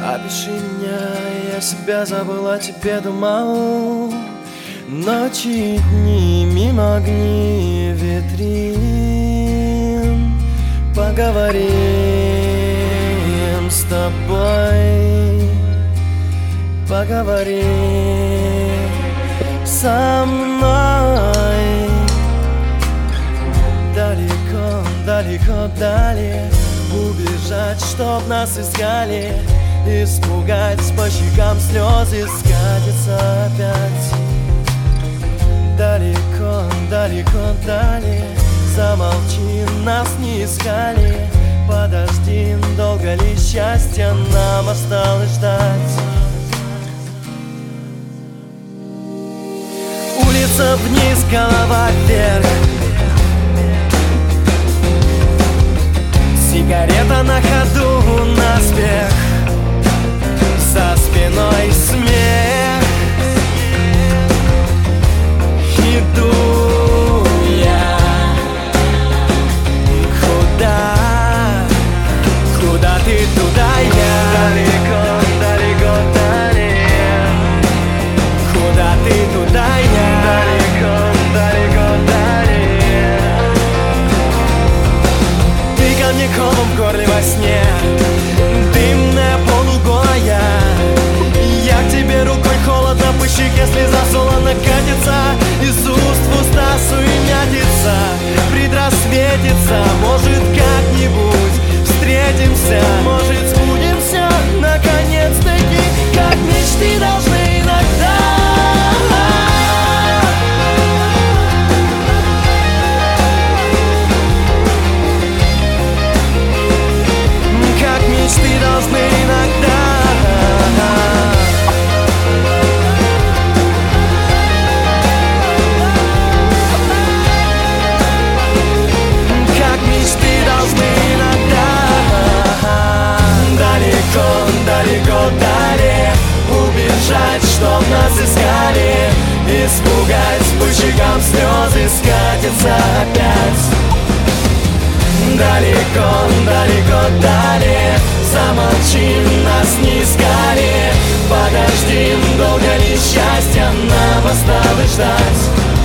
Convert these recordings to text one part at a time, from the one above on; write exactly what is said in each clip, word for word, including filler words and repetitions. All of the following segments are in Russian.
Опиши меня, я себя забыл, о тебе думал. Ночи и дни мимо огней витрин. Поговорим с тобой, поговорим со мной. Далеко, далеко, далее убежать, чтоб нас искали. Испугать, по щекам слезы скатятся опять. Далеко, далеко, далее замолчи, нас не искали. Подожди, долго ли счастье нам осталось ждать? Улица вниз, голова вверх. Сигарета на ходу, наспех. За спиной смех. Иду я. Куда? Куда ты, туда я. Далеко, далеко, далее. Куда ты, туда я. Далеко, далеко, далее. Ты ко мне комом в горле во сне. Дымная полуголая. Я к тебе рукой, холодно по щеке, слеза солоно катится. Из уст в уста суетится. Предрассветится, может как-нибудь встретимся. Может сбудемся, наконец-таки, как мечты должны иногда. Как мечты должны иногда. Как мечты должны иногда. Далеко, далеко, далее убежать, чтоб нас искали. Испугать, по щекам слезы скатятся опять. Далеко, далеко, далее замолчи, нас не искали. Подожди, долго ли счастье нам осталось ждать?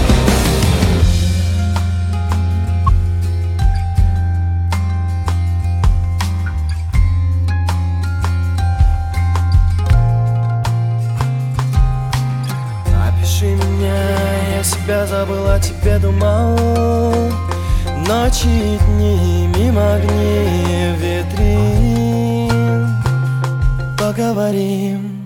Опиши меня, я себя забыл, о тебе думал. Ночи и дни мимо огней витрин. Поговорим